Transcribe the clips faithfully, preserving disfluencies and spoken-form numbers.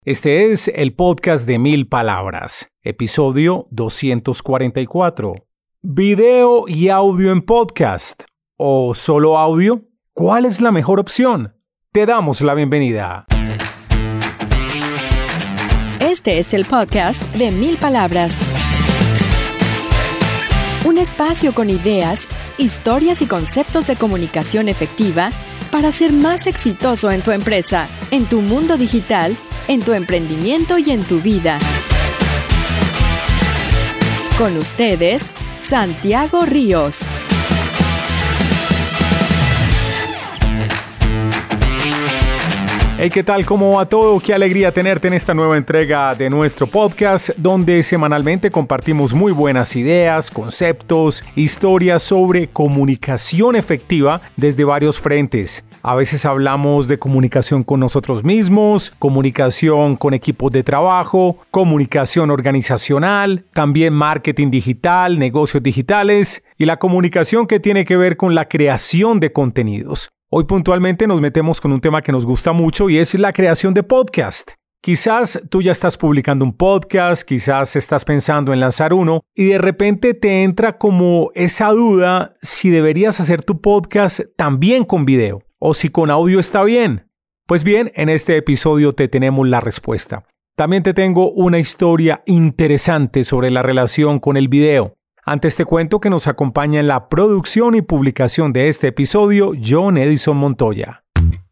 Este es el podcast de Mil Palabras, episodio doscientos cuarenta y cuatro. ¿Video y audio en podcast? ¿O solo audio? ¿Cuál es la mejor opción? Te damos la bienvenida. Este es el podcast de Mil Palabras. Un espacio con ideas, historias y conceptos de comunicación efectiva para ser más exitoso en tu empresa, en tu mundo digital, en tu emprendimiento y en tu vida. Con ustedes, Santiago Ríos. Hey, ¿qué tal? ¿Cómo va todo? Qué alegría tenerte en esta nueva entrega de nuestro podcast, donde semanalmente compartimos muy buenas ideas, conceptos, historias sobre comunicación efectiva desde varios frentes. A veces hablamos de comunicación con nosotros mismos, comunicación con equipos de trabajo, comunicación organizacional, también marketing digital, negocios digitales y la comunicación que tiene que ver con la creación de contenidos. Hoy puntualmente nos metemos con un tema que nos gusta mucho y es la creación de podcast. Quizás tú ya estás publicando un podcast, quizás estás pensando en lanzar uno y de repente te entra como esa duda si deberías hacer tu podcast también con video o si con audio está bien. Pues bien, en este episodio te tenemos la respuesta. También te tengo una historia interesante sobre la relación con el video. Antes te cuento que nos acompaña en la producción y publicación de este episodio John Edison Montoya.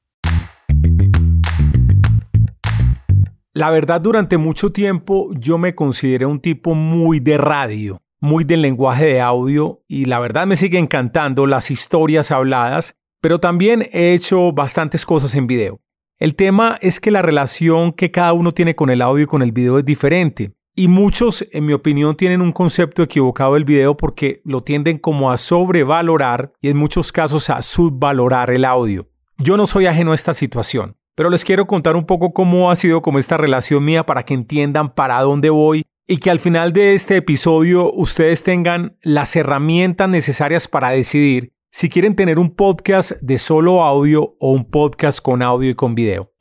La verdad, durante mucho tiempo yo me consideré un tipo muy de radio, muy del lenguaje de audio y la verdad me sigue encantando las historias habladas, pero también he hecho bastantes cosas en video. El tema es que la relación que cada uno tiene con el audio y con el video es diferente. Y muchos, en mi opinión, tienen un concepto equivocado del video porque lo tienden como a sobrevalorar y en muchos casos a subvalorar el audio. Yo no soy ajeno a esta situación, pero les quiero contar un poco cómo ha sido como esta relación mía para que entiendan para dónde voy y que al final de este episodio ustedes tengan las herramientas necesarias para decidir si quieren tener un podcast de solo audio o un podcast con audio y con video.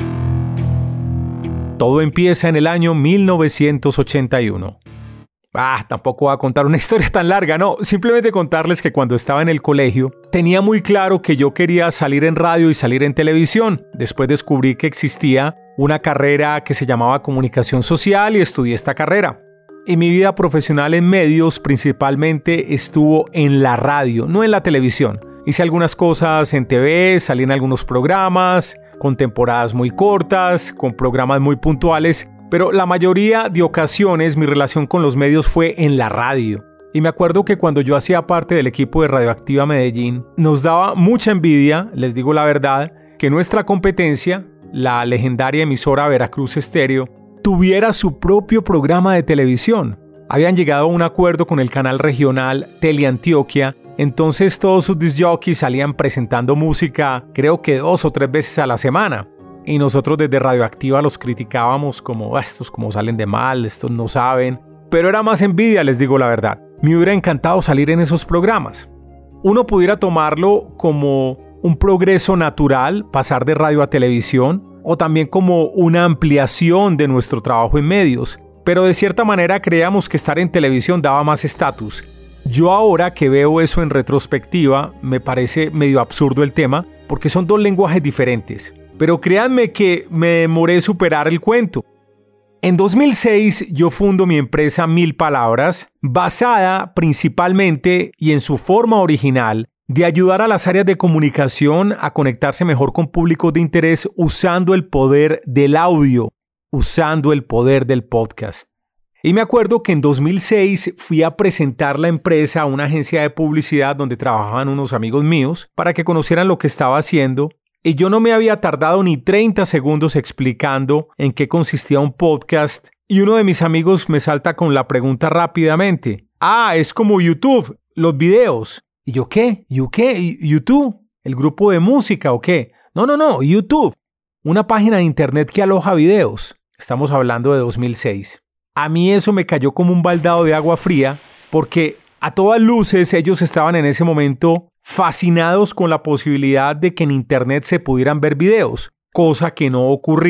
Todo empieza en el año mil novecientos ochenta y uno. Ah, tampoco voy a contar una historia tan larga, no. Simplemente contarles que cuando estaba en el colegio tenía muy claro que yo quería salir en radio y salir en televisión. Después descubrí que existía una carrera que se llamaba comunicación social y estudié esta carrera. Y mi vida profesional en medios principalmente estuvo en la radio, no en la televisión. Hice algunas cosas en T V, salí en algunos programas, con temporadas muy cortas, con programas muy puntuales, pero la mayoría de ocasiones mi relación con los medios fue en la radio. Y me acuerdo que cuando yo hacía parte del equipo de Radioactiva Medellín, nos daba mucha envidia, les digo la verdad, que nuestra competencia, la legendaria emisora Veracruz Estéreo, tuviera su propio programa de televisión. Habían llegado a un acuerdo con el canal regional Teleantioquia. Entonces todos sus disc jockeys salían presentando música creo que dos o tres veces a la semana. Y nosotros desde Radioactiva los criticábamos como estos como salen de mal, estos no saben. Pero era más envidia, les digo la verdad. Me hubiera encantado salir en esos programas. Uno pudiera tomarlo como un progreso natural, pasar de radio a televisión, o también como una ampliación de nuestro trabajo en medios. Pero de cierta manera creíamos que estar en televisión daba más estatus. Yo ahora que veo eso en retrospectiva, me parece medio absurdo el tema, porque son dos lenguajes diferentes. Pero créanme que me demoré superar el cuento. En dos mil seis yo fundo mi empresa Mil Palabras, basada principalmente y en su forma original de ayudar a las áreas de comunicación a conectarse mejor con públicos de interés usando el poder del audio, usando el poder del podcast. Y me acuerdo que en dos mil seis fui a presentar la empresa a una agencia de publicidad donde trabajaban unos amigos míos para que conocieran lo que estaba haciendo y yo no me había tardado ni treinta segundos explicando en qué consistía un podcast y uno de mis amigos me salta con la pregunta rápidamente. Ah, es como YouTube, los videos. ¿Y yo qué? ¿You qué? ¿YouTube? ¿El grupo de música o qué? No, no, no, YouTube. Una página de internet que aloja videos. Estamos hablando de dos mil seis. A mí eso me cayó como un baldado de agua fría porque a todas luces ellos estaban en ese momento fascinados con la posibilidad de que en internet se pudieran ver videos, cosa que no ocurría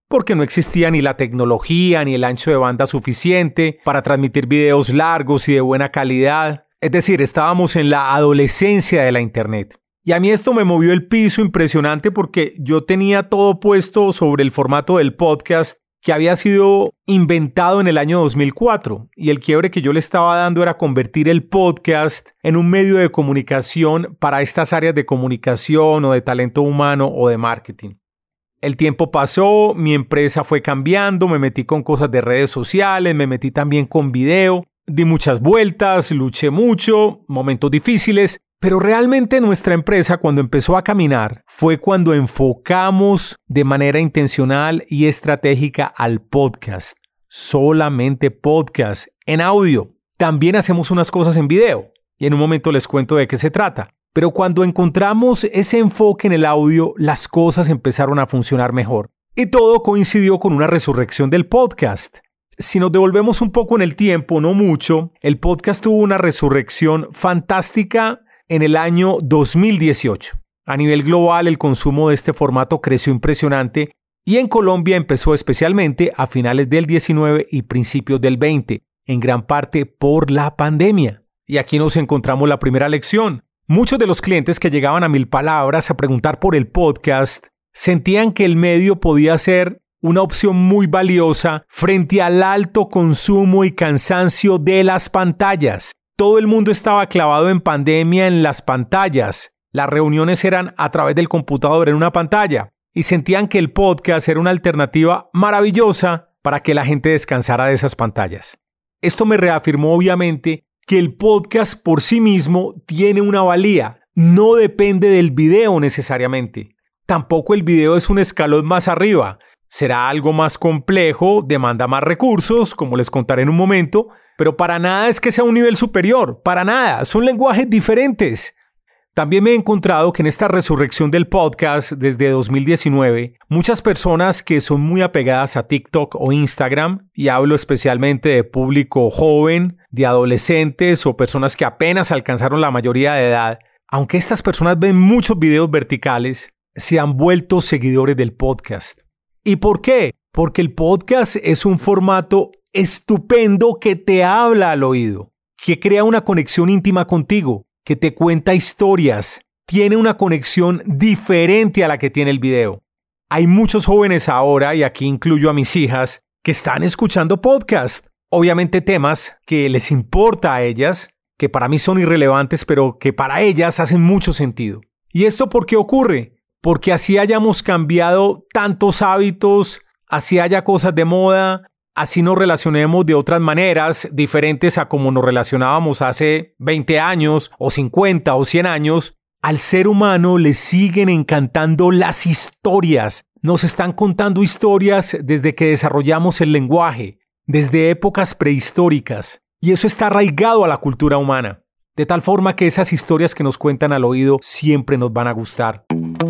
porque no existía ni la tecnología ni el ancho de banda suficiente para transmitir videos largos y de buena calidad. Es decir, estábamos en la adolescencia de la Internet. Y a mí esto me movió el piso impresionante porque yo tenía todo puesto sobre el formato del podcast que había sido inventado en el año dos mil cuatro. Y el quiebre que yo le estaba dando era convertir el podcast en un medio de comunicación para estas áreas de comunicación o de talento humano o de marketing. El tiempo pasó, mi empresa fue cambiando, me metí con cosas de redes sociales, me metí también con video, di muchas vueltas, luché mucho, momentos difíciles, pero realmente nuestra empresa cuando empezó a caminar fue cuando enfocamos de manera intencional y estratégica al podcast, solamente podcast en audio. También hacemos unas cosas en video y en un momento les cuento de qué se trata. Pero cuando encontramos ese enfoque en el audio, las cosas empezaron a funcionar mejor. Y todo coincidió con una resurrección del podcast. Si nos devolvemos un poco en el tiempo, no mucho, el podcast tuvo una resurrección fantástica en el año dos mil dieciocho. A nivel global, el consumo de este formato creció impresionante y en Colombia empezó especialmente a finales del diecinueve y principios del veinte, en gran parte por la pandemia. Y aquí nos encontramos la primera lección. Muchos de los clientes que llegaban a Mil Palabras a preguntar por el podcast sentían que el medio podía ser una opción muy valiosa frente al alto consumo y cansancio de las pantallas. Todo el mundo estaba clavado en pandemia en las pantallas. Las reuniones eran a través del computador en una pantalla y sentían que el podcast era una alternativa maravillosa para que la gente descansara de esas pantallas. Esto me reafirmó obviamente que el podcast por sí mismo tiene una valía, no depende del video necesariamente. Tampoco el video es un escalón más arriba. Será algo más complejo, demanda más recursos, como les contaré en un momento, pero para nada es que sea un nivel superior, para nada, son lenguajes diferentes. También me he encontrado que en esta resurrección del podcast desde dos mil diecinueve, muchas personas que son muy apegadas a TikTok o Instagram, y hablo especialmente de público joven, de adolescentes o personas que apenas alcanzaron la mayoría de edad, aunque estas personas ven muchos videos verticales, se han vuelto seguidores del podcast. ¿Y por qué? Porque el podcast es un formato estupendo que te habla al oído, que crea una conexión íntima contigo, que te cuenta historias, tiene una conexión diferente a la que tiene el video. Hay muchos jóvenes ahora, y aquí incluyo a mis hijas, que están escuchando podcast. Obviamente temas que les importa a ellas, que para mí son irrelevantes, pero que para ellas hacen mucho sentido. ¿Y esto por qué ocurre? Porque así hayamos cambiado tantos hábitos, así haya cosas de moda, así nos relacionemos de otras maneras diferentes a como nos relacionábamos hace veinte años o cincuenta o cien años, al ser humano le siguen encantando las historias. Nos están contando historias desde que desarrollamos el lenguaje, desde épocas prehistóricas, y eso está arraigado a la cultura humana, de tal forma que esas historias que nos cuentan al oído siempre nos van a gustar.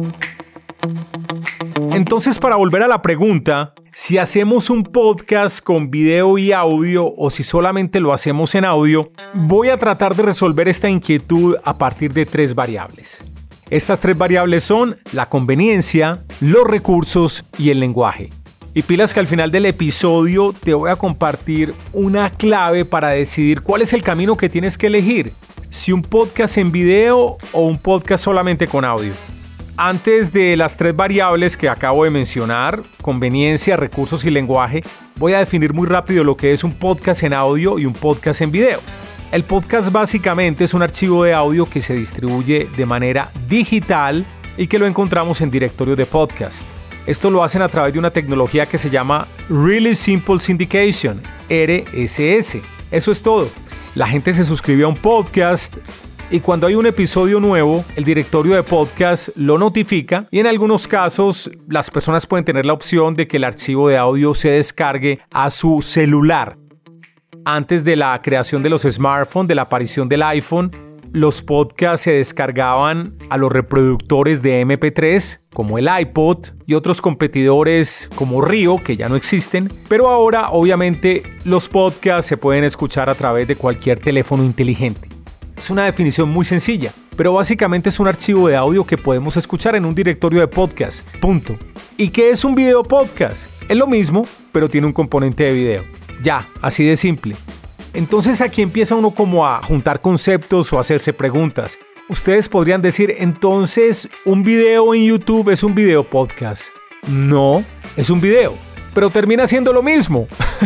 Entonces, para volver a la pregunta, si hacemos un podcast con video y audio o si solamente lo hacemos en audio, voy a tratar de resolver esta inquietud a partir de tres variables. Estas tres variables son la conveniencia, los recursos y el lenguaje. Y pilas que al final del episodio te voy a compartir una clave para decidir cuál es el camino que tienes que elegir, si un podcast en video o un podcast solamente con audio. Antes de las tres variables que acabo de mencionar, conveniencia, recursos y lenguaje, voy a definir muy rápido lo que es un podcast en audio y un podcast en video. El podcast básicamente es un archivo de audio que se distribuye de manera digital y que lo encontramos en directorios de podcast. Esto lo hacen a través de una tecnología que se llama Really Simple Syndication, R S S. Eso es todo. La gente se suscribe a un podcast y cuando hay un episodio nuevo, el directorio de podcast lo notifica y en algunos casos las personas pueden tener la opción de que el archivo de audio se descargue a su celular. Antes de la creación de los smartphones, de la aparición del iPhone, los podcasts se descargaban a los reproductores de eme pe tres, como el iPod y otros competidores como Rio, que ya no existen, pero ahora obviamente los podcasts se pueden escuchar a través de cualquier teléfono inteligente. Es una definición muy sencilla, pero básicamente es un archivo de audio que podemos escuchar en un directorio de podcast, punto. ¿Y qué es un video podcast? Es lo mismo, pero tiene un componente de video. Ya, así de simple. Entonces aquí empieza uno como a juntar conceptos o a hacerse preguntas. Ustedes podrían decir, entonces, ¿un video en YouTube es un video podcast? No, es un video, pero termina siendo lo mismo.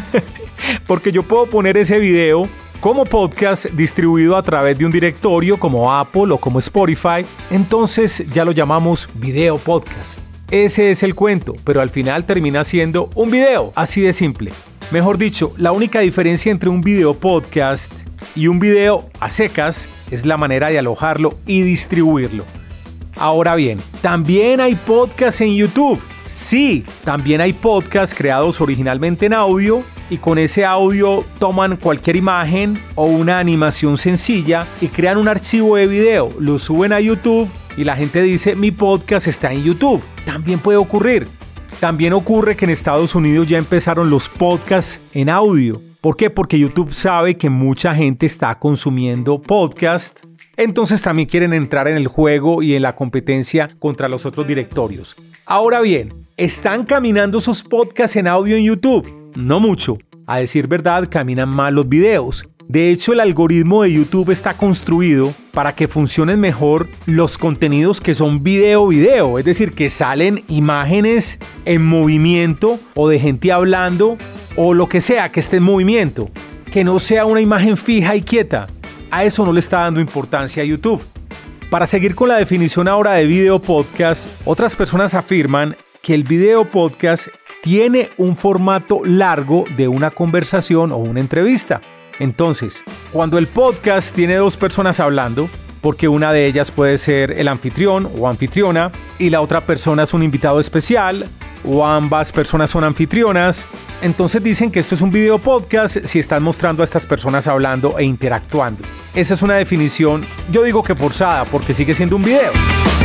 Porque yo puedo poner ese video como podcast distribuido a través de un directorio como Apple o como Spotify, entonces ya lo llamamos video podcast. Ese es el cuento, pero al final termina siendo un video, así de simple. Mejor dicho, la única diferencia entre un video podcast y un video a secas es la manera de alojarlo y distribuirlo. Ahora bien, ¿también hay podcasts en YouTube? Sí, también hay podcasts creados originalmente en audio y con ese audio toman cualquier imagen o una animación sencilla y crean un archivo de video, lo suben a YouTube y la gente dice mi podcast está en YouTube. También puede ocurrir. También ocurre que en Estados Unidos ya empezaron los podcasts en audio. ¿Por qué? Porque YouTube sabe que mucha gente está consumiendo podcast. Entonces también quieren entrar en el juego y en la competencia contra los otros directorios. Ahora bien, ¿están caminando sus podcasts en audio en YouTube? No mucho. A decir verdad, caminan mal los videos. De hecho, el algoritmo de YouTube está construido para que funcionen mejor los contenidos que son video-video, es decir, que salen imágenes en movimiento o de gente hablando o lo que sea que esté en movimiento, que no sea una imagen fija y quieta. A eso no le está dando importancia a YouTube. Para seguir con la definición ahora de video podcast, otras personas afirman que el video podcast tiene un formato largo de una conversación o una entrevista. Entonces, cuando el podcast tiene dos personas hablando, porque una de ellas puede ser el anfitrión o anfitriona y la otra persona es un invitado especial o ambas personas son anfitrionas, entonces dicen que esto es un video podcast si están mostrando a estas personas hablando e interactuando. Esa es una definición, yo digo que forzada, porque sigue siendo un video.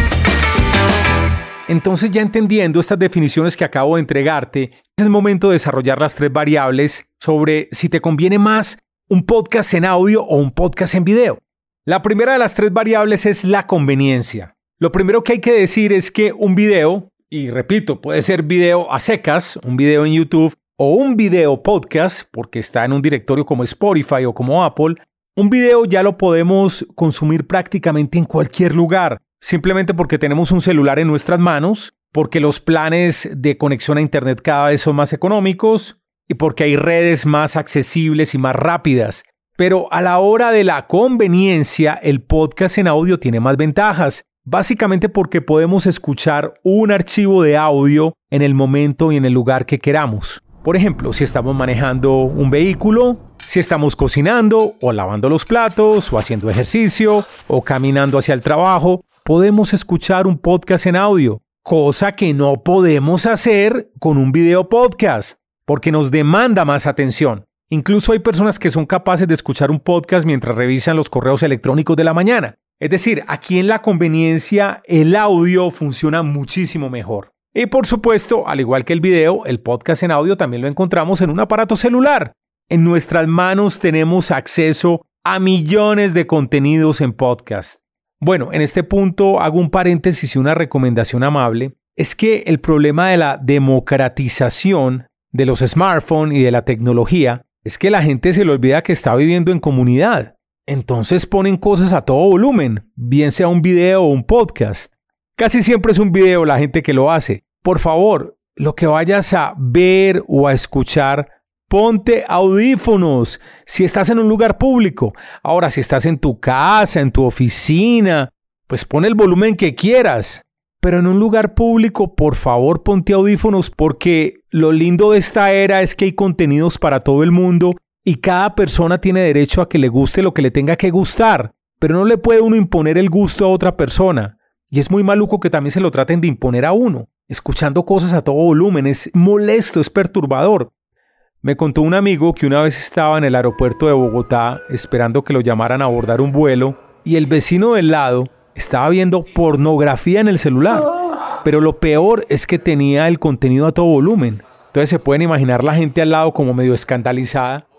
Entonces, ya entendiendo estas definiciones que acabo de entregarte, es el momento de desarrollar las tres variables sobre si te conviene más un podcast en audio o un podcast en video. La primera de las tres variables es la conveniencia. Lo primero que hay que decir es que un video, y repito, puede ser video a secas, un video en YouTube o un video podcast, porque está en un directorio como Spotify o como Apple, un video ya lo podemos consumir prácticamente en cualquier lugar, simplemente porque tenemos un celular en nuestras manos, porque los planes de conexión a internet cada vez son más económicos, y porque hay redes más accesibles y más rápidas. Pero a la hora de la conveniencia, el podcast en audio tiene más ventajas. Básicamente porque podemos escuchar un archivo de audio en el momento y en el lugar que queramos. Por ejemplo, si estamos manejando un vehículo, si estamos cocinando o lavando los platos o haciendo ejercicio o caminando hacia el trabajo, podemos escuchar un podcast en audio, cosa que no podemos hacer con un video podcast, porque nos demanda más atención. Incluso hay personas que son capaces de escuchar un podcast mientras revisan los correos electrónicos de la mañana. Es decir, aquí en la conveniencia el audio funciona muchísimo mejor. Y por supuesto, al igual que el video, el podcast en audio también lo encontramos en un aparato celular. En nuestras manos tenemos acceso a millones de contenidos en podcast. Bueno, en este punto hago un paréntesis y una recomendación amable. Es que el problema de la democratización de los smartphones y de la tecnología es que la gente se le olvida que está viviendo en comunidad. Entonces ponen cosas a todo volumen, bien sea un video o un podcast. Casi siempre es un video la gente que lo hace. Por favor, lo que vayas a ver o a escuchar, ponte audífonos si estás en un lugar público. Ahora, si estás en tu casa, en tu oficina, pues pon el volumen que quieras. Pero en un lugar público, por favor, ponte audífonos, porque lo lindo de esta era es que hay contenidos para todo el mundo y cada persona tiene derecho a que le guste lo que le tenga que gustar, pero no le puede uno imponer el gusto a otra persona. Y es muy maluco que también se lo traten de imponer a uno, escuchando cosas a todo volumen. Es molesto, es perturbador. Me contó un amigo que una vez estaba en el aeropuerto de Bogotá esperando que lo llamaran a abordar un vuelo y el vecino del lado estaba viendo pornografía en el celular, pero lo peor es que tenía el contenido a todo volumen. Entonces se pueden imaginar la gente al lado como medio escandalizada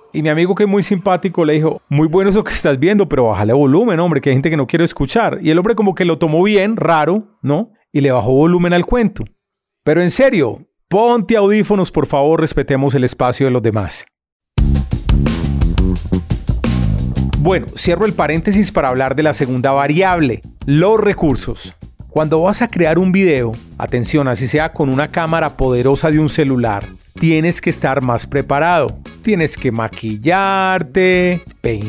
Y mi amigo, que es muy simpático, le dijo, muy bueno eso que estás viendo, pero bájale volumen, hombre, que hay gente que no quiere escuchar. Y el hombre como que lo tomó bien, raro, ¿no? Y le bajó volumen al cuento. Pero en serio, ponte audífonos, por favor, respetemos el espacio de los demás. Bueno, cierro el paréntesis para hablar de la segunda variable, los recursos. Cuando vas a crear un video, atención, así sea con una cámara poderosa de un celular, tienes que estar más preparado. Tienes que maquillarte,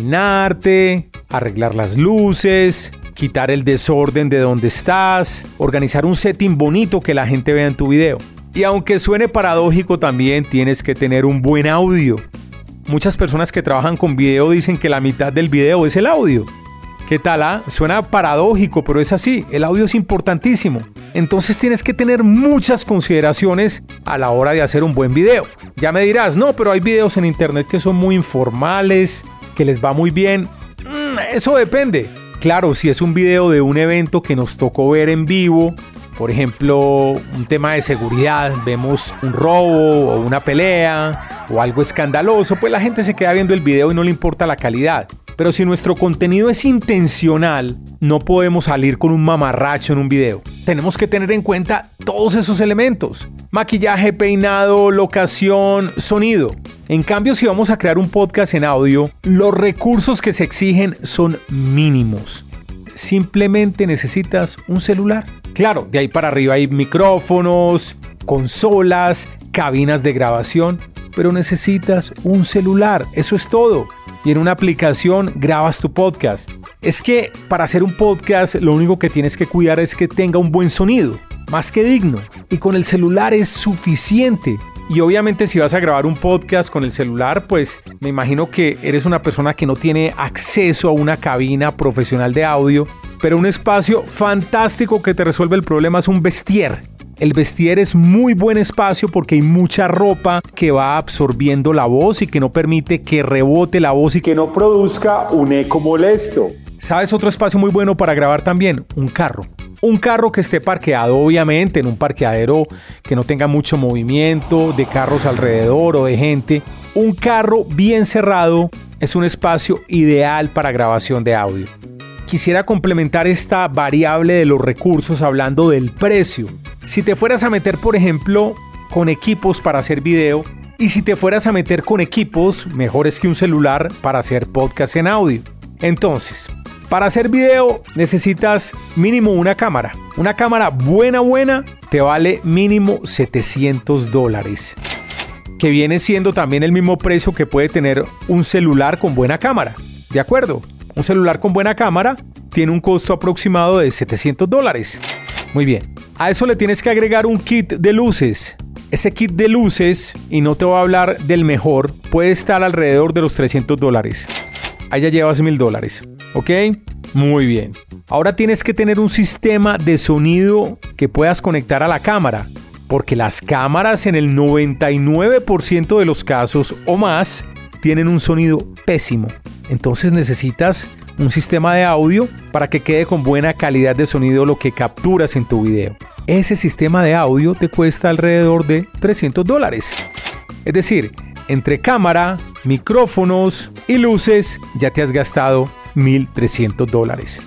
peinarte, arreglar las luces, quitar el desorden de donde estás, organizar un setting bonito que la gente vea en tu video. Y aunque suene paradójico, también tienes que tener un buen audio. Muchas personas que trabajan con video dicen que la mitad del video es el audio. ¿Qué tal? Ah? Suena paradójico, pero es así. El audio es importantísimo. Entonces tienes que tener muchas consideraciones a la hora de hacer un buen video. Ya me dirás, no, pero hay videos en internet que son muy informales, que les va muy bien. Mm, eso depende. Claro, si es un video de un evento que nos tocó ver en vivo, por ejemplo, un tema de seguridad, vemos un robo o una pelea o algo escandaloso, pues la gente se queda viendo el video y no le importa la calidad. Pero si nuestro contenido es intencional, no podemos salir con un mamarracho en un video. Tenemos que tener en cuenta todos esos elementos: maquillaje, peinado, locación, sonido. En cambio, si vamos a crear un podcast en audio, los recursos que se exigen son mínimos. Simplemente necesitas un celular. Claro, de ahí para arriba hay micrófonos, consolas, cabinas de grabación, pero necesitas un celular, eso es todo. Y en una aplicación grabas tu podcast. Es que para hacer un podcast lo único que tienes que cuidar es que tenga un buen sonido, más que digno. Y con el celular es suficiente. Y obviamente si vas a grabar un podcast con el celular, pues me imagino que eres una persona que no tiene acceso a una cabina profesional de audio. Pero un espacio fantástico que te resuelve el problema es un vestier. El vestier es muy buen espacio porque hay mucha ropa que va absorbiendo la voz y que no permite que rebote la voz y que no produzca un eco molesto. ¿Sabes otro espacio muy bueno para grabar también? Un carro. Un carro que esté parqueado, obviamente, en un parqueadero que no tenga mucho movimiento de carros alrededor o de gente. Un carro bien cerrado es un espacio ideal para grabación de audio. Quisiera complementar esta variable de los recursos hablando del precio. Si te fueras a meter, por ejemplo, con equipos para hacer video, y si te fueras a meter con equipos mejores que un celular para hacer podcast en audio. Entonces, para hacer video necesitas mínimo una cámara. Una cámara buena, buena, te vale mínimo setecientos dólares. Que viene siendo también el mismo precio que puede tener un celular con buena cámara. ¿De acuerdo? Un celular con buena cámara tiene un costo aproximado de setecientos dólares. Muy bien. A eso le tienes que agregar un kit de luces. Ese kit de luces, y no te voy a hablar del mejor, puede estar alrededor de los trescientos dólares. Ahí ya llevas mil dólares. ¿Ok? Muy bien. Ahora tienes que tener un sistema de sonido que puedas conectar a la cámara. Porque las cámaras en el noventa y nueve por ciento de los casos o más tienen un sonido pésimo. Entonces necesitas un sistema de audio para que quede con buena calidad de sonido lo que capturas en tu video. Ese sistema de audio te cuesta alrededor de trescientos dólares. Es decir, entre cámara, micrófonos y luces ya te has gastado mil trescientos dólares.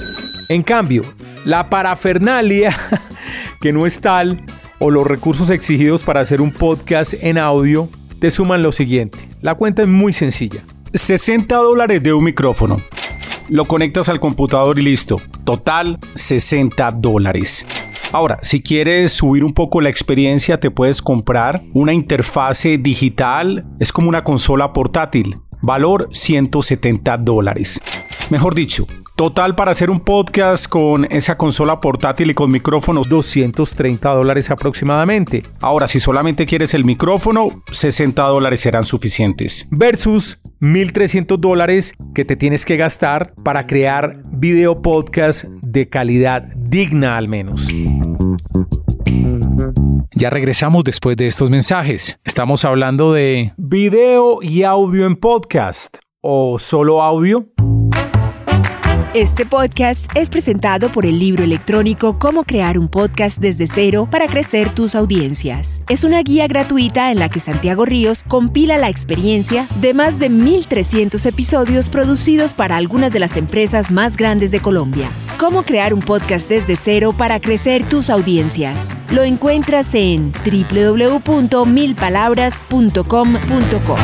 En cambio, la parafernalia, que no es tal, o los recursos exigidos para hacer un podcast en audio, te suman lo siguiente. La cuenta es muy sencilla. sesenta dólares de un micrófono. Lo conectas al computador y listo. Total, sesenta dólares. Ahora, si quieres subir un poco la experiencia, te puedes comprar una interfase digital. Es como una consola portátil. Valor ciento setenta dólares. Mejor dicho, total para hacer un podcast con esa consola portátil y con micrófonos, doscientos treinta dólares aproximadamente. Ahora, si solamente quieres el micrófono, sesenta dólares serán suficientes. Versus mil trescientos dólares que te tienes que gastar para crear video podcast de calidad digna al menos. Ya regresamos después de estos mensajes. Estamos hablando de video y audio en podcast o solo audio. Este podcast es presentado por el libro electrónico Cómo crear un podcast desde cero para crecer tus audiencias. Es una guía gratuita en la que Santiago Ríos compila la experiencia de más de mil trescientos episodios producidos para algunas de las empresas más grandes de Colombia. Cómo crear un podcast desde cero para crecer tus audiencias. Lo encuentras en doble u doble u doble u punto mil palabras punto com punto co.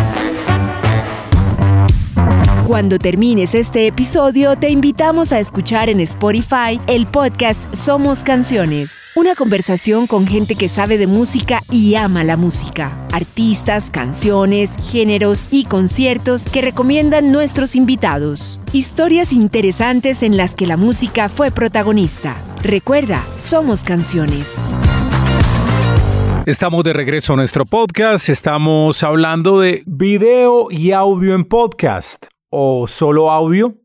Cuando termines este episodio, te invitamos a escuchar en Spotify el podcast Somos Canciones, una conversación con gente que sabe de música y ama la música. Artistas, canciones, géneros y conciertos que recomiendan nuestros invitados. Historias interesantes en las que la música fue protagonista. Recuerda, Somos Canciones. Estamos de regreso a nuestro podcast. Estamos hablando de video y audio en podcast. ¿O solo audio?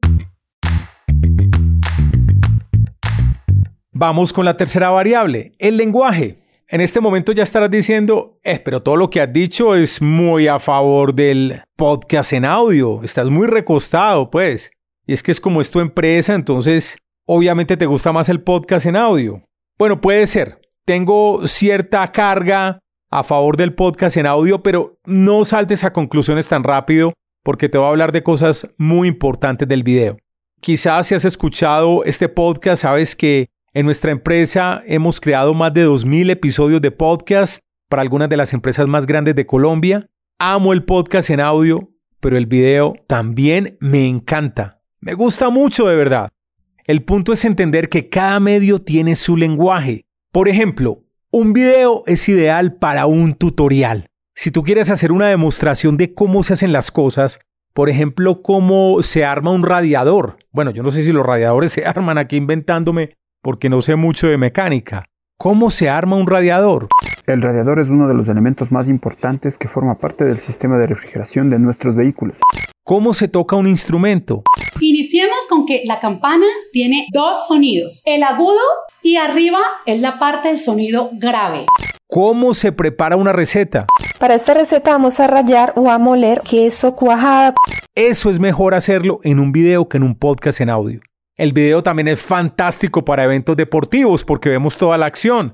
Vamos con la tercera variable, el lenguaje. En este momento ya estarás diciendo, eh, pero todo lo que has dicho es muy a favor del podcast en audio. Estás muy recostado, pues. Y es que es como es tu empresa, entonces obviamente te gusta más el podcast en audio. Bueno, puede ser. Tengo cierta carga a favor del podcast en audio, pero no saltes a conclusiones tan rápido, porque te voy a hablar de cosas muy importantes del video. Quizás si has escuchado este podcast, sabes que en nuestra empresa hemos creado más de dos mil episodios de podcast para algunas de las empresas más grandes de Colombia. Amo el podcast en audio, pero el video también me encanta. Me gusta mucho, de verdad. El punto es entender que cada medio tiene su lenguaje. Por ejemplo, un video es ideal para un tutorial. Si tú quieres hacer una demostración de cómo se hacen las cosas, por ejemplo, cómo se arma un radiador. Bueno, yo no sé si los radiadores se arman aquí inventándome porque no sé mucho de mecánica. ¿Cómo se arma un radiador? El radiador es uno de los elementos más importantes que forma parte del sistema de refrigeración de nuestros vehículos. ¿Cómo se toca un instrumento? Iniciemos con que la campana tiene dos sonidos, el agudo y arriba es la parte del sonido grave. ¿Cómo se prepara una receta? Para esta receta vamos a rallar o a moler queso cuajada. Eso es mejor hacerlo en un video que en un podcast en audio. El video también es fantástico para eventos deportivos porque vemos toda la acción.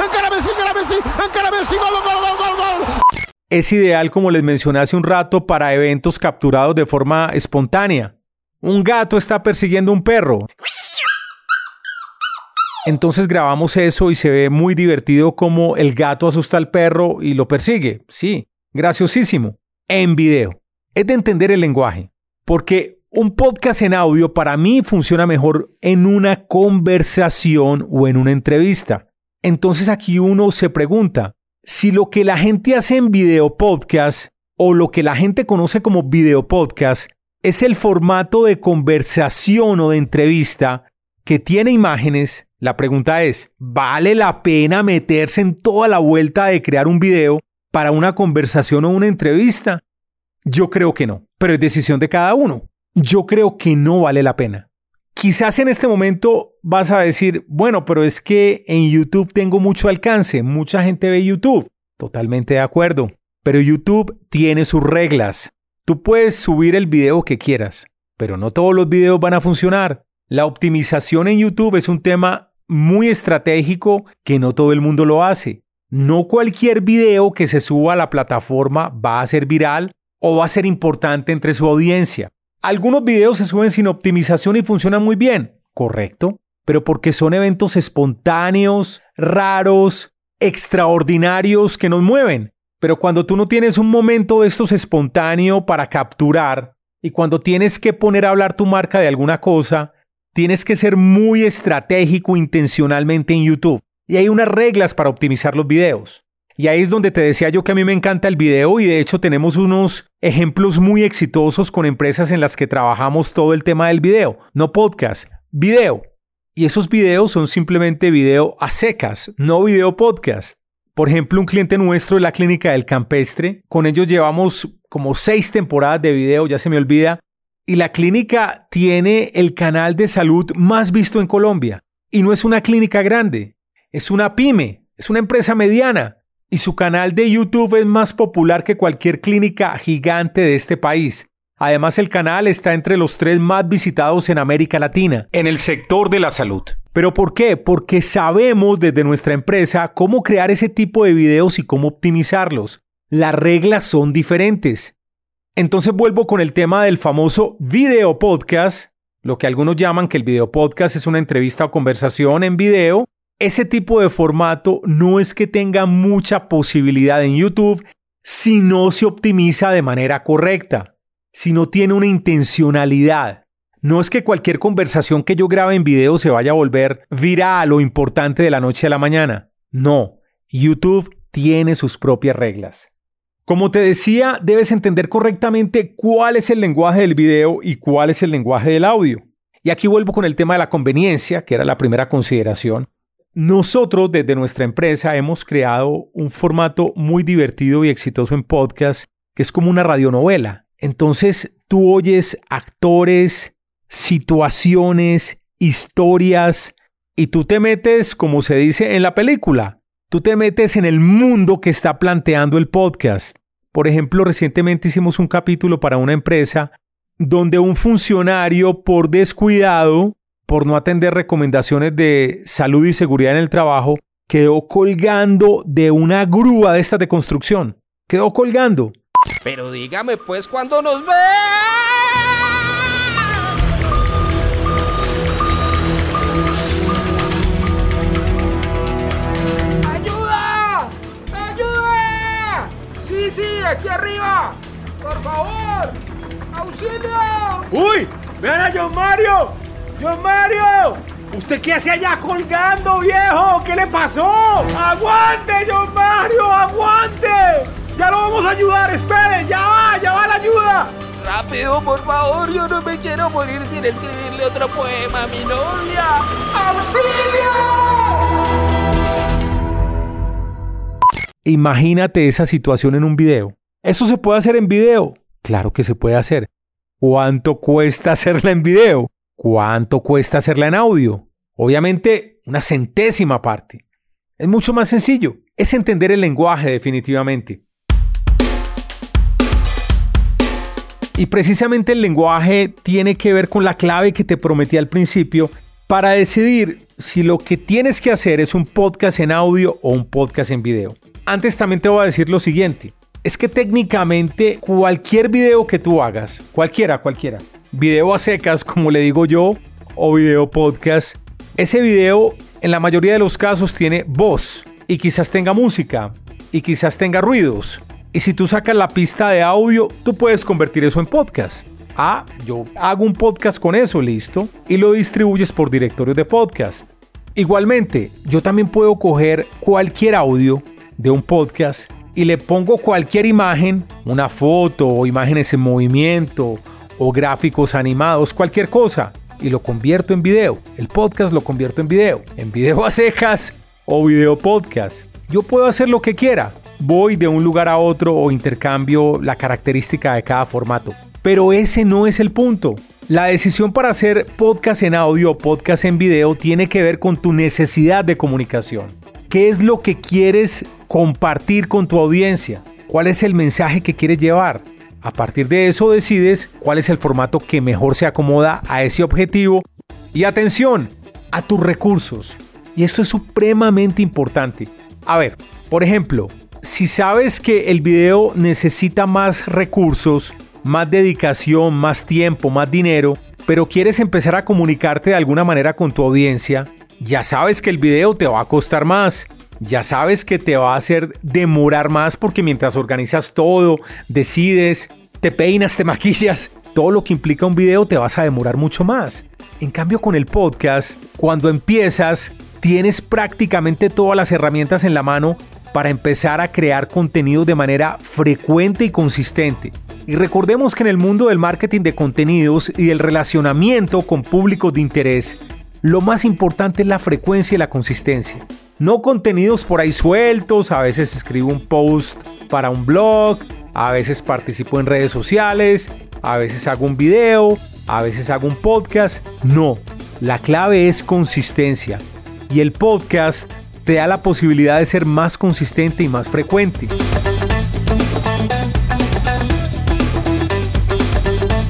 Es ideal, como les mencioné hace un rato, para eventos capturados de forma espontánea. Un gato está persiguiendo a un perro. Entonces grabamos eso y se ve muy divertido como el gato asusta al perro y lo persigue. Sí, graciosísimo. En video. Es de entender el lenguaje. Porque un podcast en audio para mí funciona mejor en una conversación o en una entrevista. Entonces aquí uno se pregunta, si lo que la gente hace en video podcast o lo que la gente conoce como video podcast es el formato de conversación o de entrevista que tiene imágenes, la pregunta es, ¿vale la pena meterse en toda la vuelta de crear un video para una conversación o una entrevista? Yo creo que no, pero es decisión de cada uno. Yo creo que no vale la pena. Quizás en este momento vas a decir, bueno, pero es que en YouTube tengo mucho alcance, mucha gente ve YouTube. Totalmente de acuerdo, pero YouTube tiene sus reglas. Tú puedes subir el video que quieras, pero no todos los videos van a funcionar. La optimización en YouTube es un tema muy estratégico que no todo el mundo lo hace. No cualquier video que se suba a la plataforma va a ser viral o va a ser importante entre su audiencia. Algunos videos se suben sin optimización y funcionan muy bien, correcto, pero porque son eventos espontáneos, raros, extraordinarios que nos mueven. Pero cuando tú no tienes un momento de estos espontáneo para capturar y cuando tienes que poner a hablar tu marca de alguna cosa, tienes que ser muy estratégico intencionalmente en YouTube. Y hay unas reglas para optimizar los videos. Y ahí es donde te decía yo que a mí me encanta el video y de hecho tenemos unos ejemplos muy exitosos con empresas en las que trabajamos todo el tema del video. No podcast, video. Y esos videos son simplemente video a secas, no video podcast. Por ejemplo, un cliente nuestro de la Clínica del Campestre, con ellos llevamos como seis temporadas de video, ya se me olvida. Y la clínica tiene el canal de salud más visto en Colombia. Y no es una clínica grande, es una pyme, es una empresa mediana. Y su canal de YouTube es más popular que cualquier clínica gigante de este país. Además, el canal está entre los tres más visitados en América Latina, en el sector de la salud. ¿Pero por qué? Porque sabemos desde nuestra empresa cómo crear ese tipo de videos y cómo optimizarlos. Las reglas son diferentes. Entonces vuelvo con el tema del famoso video podcast, lo que algunos llaman que el video podcast es una entrevista o conversación en video. Ese tipo de formato no es que tenga mucha posibilidad en YouTube si no se optimiza de manera correcta, si no tiene una intencionalidad. No es que cualquier conversación que yo grabe en video se vaya a volver viral o importante de la noche a la mañana. No, YouTube tiene sus propias reglas. Como te decía, debes entender correctamente cuál es el lenguaje del video y cuál es el lenguaje del audio. Y aquí vuelvo con el tema de la conveniencia, que era la primera consideración. Nosotros desde nuestra empresa hemos creado un formato muy divertido y exitoso en podcast, que es como una radionovela. Entonces tú oyes actores, situaciones, historias, y tú te metes, como se dice en la película, tú te metes en el mundo que está planteando el podcast. Por ejemplo, recientemente hicimos un capítulo para una empresa donde un funcionario, por descuidado, por no atender recomendaciones de salud y seguridad en el trabajo, quedó colgando de una grúa de estas de construcción. Quedó colgando. Pero dígame pues cuando nos ve. ¡Ayuda! ¡Ayuda! Sí, sí, aquí arriba. Por favor. ¡Auxilio! ¡Uy! ¡Vean a John Mario! ¡John Mario! ¿Usted qué hace allá colgando, viejo? ¿Qué le pasó? ¡Aguante, John Mario! ¡Aguante! ¡Ya lo vamos a ayudar! ¡Esperen! ¡Ya va! ¡Ya va la ayuda! Rápido, por favor, yo no me quiero morir sin escribirle otro poema a mi novia. ¡Auxilio! Imagínate esa situación en un video. ¿Eso se puede hacer en video? Claro que se puede hacer. ¿Cuánto cuesta hacerla en video? ¿Cuánto cuesta hacerla en audio? Obviamente, una centésima parte. Es mucho más sencillo. Es entender el lenguaje definitivamente. Y precisamente el lenguaje tiene que ver con la clave que te prometí al principio para decidir si lo que tienes que hacer es un podcast en audio o un podcast en video. Antes también te voy a decir lo siguiente. Es que técnicamente cualquier video que tú hagas, cualquiera, cualquiera, video a secas como le digo yo, o video podcast, ese video en la mayoría de los casos tiene voz y quizás tenga música y quizás tenga ruidos. Y si tú sacas la pista de audio, tú puedes convertir eso en podcast. Ah, yo hago un podcast con eso, listo, y lo distribuyes por directorios de podcast. Igualmente, yo también puedo coger cualquier audio de un podcast y le pongo cualquier imagen, una foto o imágenes en movimiento o gráficos animados, cualquier cosa, y lo convierto en video. El podcast lo convierto en video, en video a cejas o video podcast. Yo puedo hacer lo que quiera. Voy de un lugar a otro o intercambio la característica de cada formato. Pero ese no es el punto. La decisión para hacer podcast en audio o podcast en video tiene que ver con tu necesidad de comunicación. ¿Qué es lo que quieres compartir con tu audiencia? ¿Cuál es el mensaje que quieres llevar? A partir de eso decides cuál es el formato que mejor se acomoda a ese objetivo. Y atención, a tus recursos. Y esto es supremamente importante. A ver, por ejemplo, si sabes que el video necesita más recursos, más dedicación, más tiempo, más dinero, pero quieres empezar a comunicarte de alguna manera con tu audiencia, ya sabes que el video te va a costar más. Ya sabes que te va a hacer demorar más porque mientras organizas todo, decides, te peinas, te maquillas, todo lo que implica un video te vas a demorar mucho más. En cambio con el podcast, cuando empiezas, tienes prácticamente todas las herramientas en la mano para empezar a crear contenido de manera frecuente y consistente. Y recordemos que en el mundo del marketing de contenidos y del relacionamiento con públicos de interés, lo más importante es la frecuencia y la consistencia. No contenidos por ahí sueltos, a veces escribo un post para un blog, a veces participo en redes sociales, a veces hago un video, a veces hago un podcast. No, la clave es consistencia. Y el podcast te da la posibilidad de ser más consistente y más frecuente.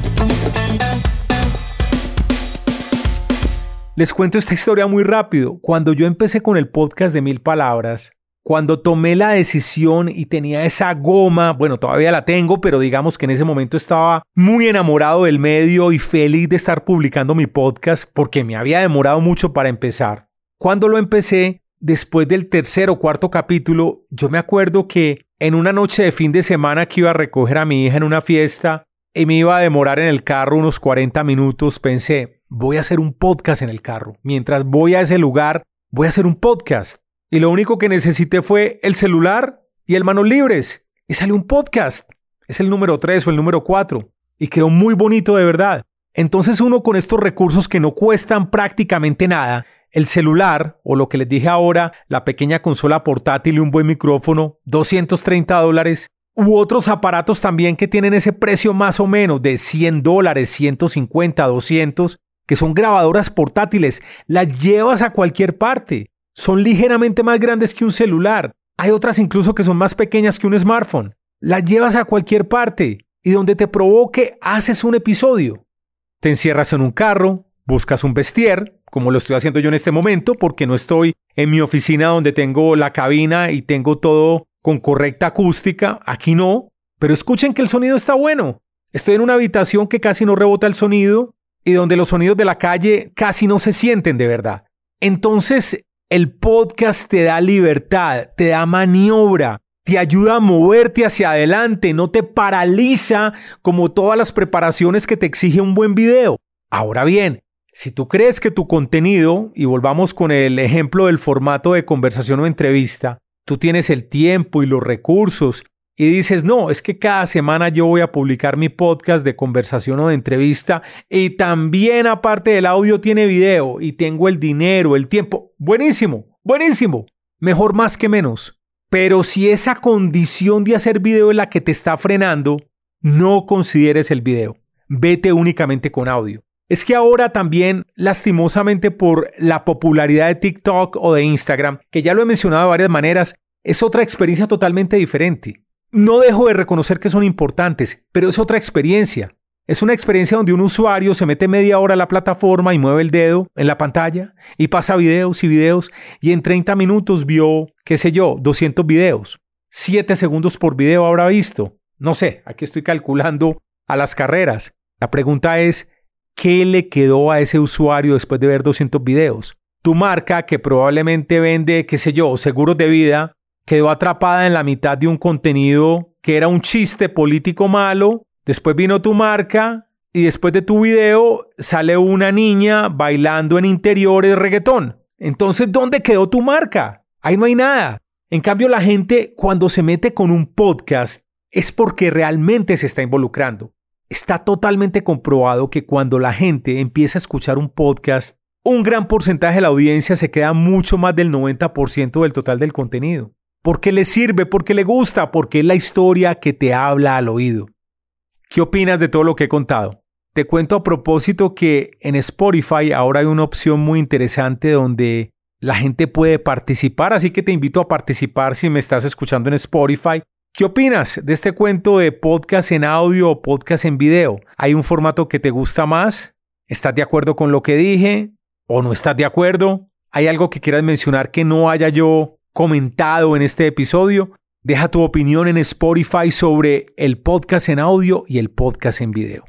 Les cuento esta historia muy rápido. Cuando yo empecé con el podcast de Mil Palabras, cuando tomé la decisión y tenía esa goma, bueno, todavía la tengo, pero digamos que en ese momento estaba muy enamorado del medio y feliz de estar publicando mi podcast porque me había demorado mucho para empezar. Cuando lo empecé, después del tercer o cuarto capítulo, yo me acuerdo que en una noche de fin de semana que iba a recoger a mi hija en una fiesta y me iba a demorar en el carro unos cuarenta minutos, pensé, voy a hacer un podcast en el carro. Mientras voy a ese lugar, voy a hacer un podcast. Y lo único que necesité fue el celular y el manos libres. Y salió un podcast. Es el número tres o el número cuatro. Y quedó muy bonito de verdad. Entonces uno con estos recursos que no cuestan prácticamente nada, el celular o lo que les dije ahora, la pequeña consola portátil y un buen micrófono, doscientos treinta dólares, u otros aparatos también que tienen ese precio más o menos de cien dólares, ciento cincuenta, doscientos, que son grabadoras portátiles, las llevas a cualquier parte. Son ligeramente más grandes que un celular. Hay otras incluso que son más pequeñas que un smartphone. Las llevas a cualquier parte y donde te provoque haces un episodio. Te encierras en un carro, buscas un vestier, como lo estoy haciendo yo en este momento porque no estoy en mi oficina donde tengo la cabina y tengo todo con correcta acústica. Aquí no, pero escuchen que el sonido está bueno. Estoy en una habitación que casi no rebota el sonido y donde los sonidos de la calle casi no se sienten de verdad. Entonces, el podcast te da libertad, te da maniobra, te ayuda a moverte hacia adelante, no te paraliza como todas las preparaciones que te exige un buen video. Ahora bien, si tú crees que tu contenido, y volvamos con el ejemplo del formato de conversación o entrevista, tú tienes el tiempo y los recursos y dices, no, es que cada semana yo voy a publicar mi podcast de conversación o de entrevista y también aparte del audio tiene video y tengo el dinero, el tiempo. Buenísimo, buenísimo. Mejor más que menos. Pero si esa condición de hacer video es la que te está frenando, no consideres el video. Vete únicamente con audio. Es que ahora también, lastimosamente por la popularidad de TikTok o de Instagram, que ya lo he mencionado de varias maneras, es otra experiencia totalmente diferente. No dejo de reconocer que son importantes, pero es otra experiencia. Es una experiencia donde un usuario se mete media hora a la plataforma y mueve el dedo en la pantalla y pasa videos y videos y en treinta minutos vio, qué sé yo, doscientos videos. siete segundos por video habrá visto. No sé, aquí estoy calculando a las carreras. La pregunta es, ¿qué le quedó a ese usuario después de ver doscientos videos? Tu marca, que probablemente vende, qué sé yo, seguros de vida, quedó atrapada en la mitad de un contenido que era un chiste político malo. Después vino tu marca y después de tu video sale una niña bailando en interiores reggaetón. Entonces, ¿dónde quedó tu marca? Ahí no hay nada. En cambio, la gente cuando se mete con un podcast es porque realmente se está involucrando. Está totalmente comprobado que cuando la gente empieza a escuchar un podcast, un gran porcentaje de la audiencia se queda mucho más del noventa por ciento del total del contenido. Porque le sirve, porque le gusta, porque es la historia que te habla al oído. ¿Qué opinas de todo lo que he contado? Te cuento a propósito que en Spotify ahora hay una opción muy interesante donde la gente puede participar, así que te invito a participar si me estás escuchando en Spotify. ¿Qué opinas de este cuento de podcast en audio o podcast en video? ¿Hay un formato que te gusta más? ¿Estás de acuerdo con lo que dije? ¿O no estás de acuerdo? ¿Hay algo que quieras mencionar que no haya yo comentado en este episodio? Deja tu opinión en Spotify sobre el podcast en audio y el podcast en video.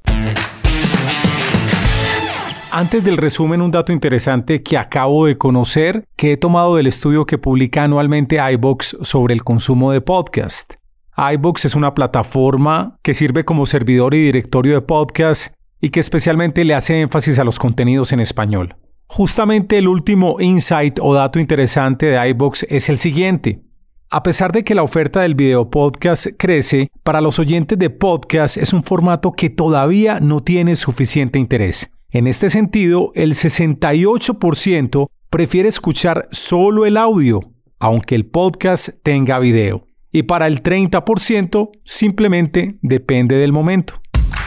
Antes del resumen, un dato interesante que acabo de conocer, que he tomado del estudio que publica anualmente iVoox sobre el consumo de podcast. iVoox es una plataforma que sirve como servidor y directorio de podcast y que especialmente le hace énfasis a los contenidos en español. Justamente el último insight o dato interesante de iVoox es el siguiente. A pesar de que la oferta del video podcast crece, para los oyentes de podcast es un formato que todavía no tiene suficiente interés. En este sentido, el sesenta y ocho por ciento prefiere escuchar solo el audio, aunque el podcast tenga video. Y para el treinta por ciento simplemente depende del momento.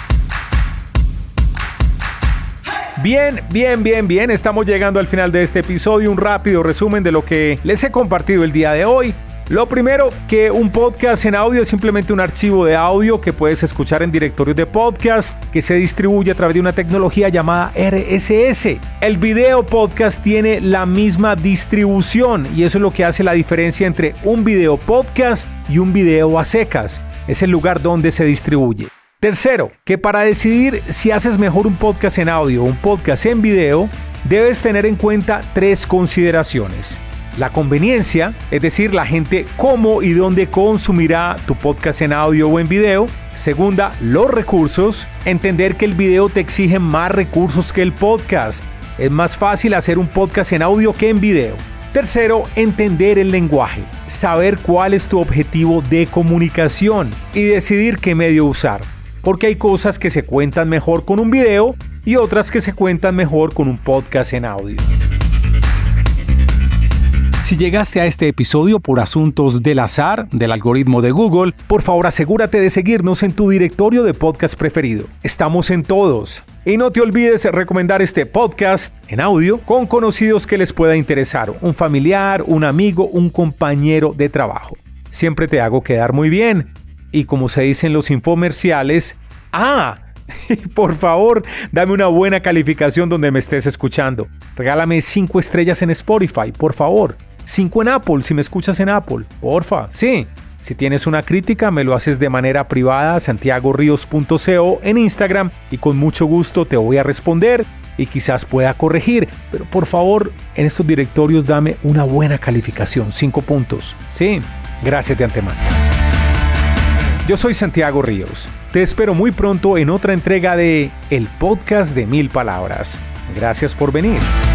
Bien, bien, bien, bien. Estamos llegando al final de este episodio. Un rápido resumen de lo que les he compartido el día de hoy. Lo primero, que un podcast en audio es simplemente un archivo de audio que puedes escuchar en directorios de podcast que se distribuye a través de una tecnología llamada R S S. El video podcast tiene la misma distribución y eso es lo que hace la diferencia entre un video podcast y un video a secas. Es el lugar donde se distribuye. Tercero, que para decidir si haces mejor un podcast en audio o un podcast en video, debes tener en cuenta tres consideraciones. La conveniencia, es decir, la gente cómo y dónde consumirá tu podcast en audio o en video. Segunda, los recursos, entender que el video te exige más recursos que el podcast. Es más fácil hacer un podcast en audio que en video. Tercero, entender el lenguaje, saber cuál es tu objetivo de comunicación y decidir qué medio usar. Porque hay cosas que se cuentan mejor con un video y otras que se cuentan mejor con un podcast en audio. Si llegaste a este episodio por asuntos del azar, del algoritmo de Google, por favor asegúrate de seguirnos en tu directorio de podcast preferido. Estamos en todos. Y no te olvides de recomendar este podcast en audio con conocidos que les pueda interesar, un familiar, un amigo, un compañero de trabajo. Siempre te hago quedar muy bien. Y como se dice en los infomerciales, ¡ah! Por favor, dame una buena calificación donde me estés escuchando. Regálame cinco estrellas en Spotify, por favor. cinco en Apple, si me escuchas en Apple. Porfa, sí. Si tienes una crítica, me lo haces de manera privada, santiago ríos punto co en Instagram y con mucho gusto te voy a responder y quizás pueda corregir. Pero por favor, en estos directorios dame una buena calificación, cinco puntos. Sí, gracias de antemano. Yo soy Santiago Ríos. Te espero muy pronto en otra entrega de El Podcast de Mil Palabras. Gracias por venir.